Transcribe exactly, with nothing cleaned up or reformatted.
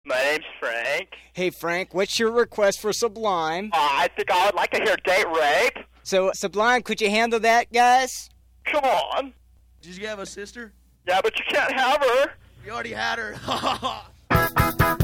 My name's Frank. Hey, Frank, what's your request for Sublime? Uh, I think I would like to hear Date Rape. So, Sublime, could you handle that, guys? Come on. Did you have a sister? Yeah, but you can't have her. You already had her.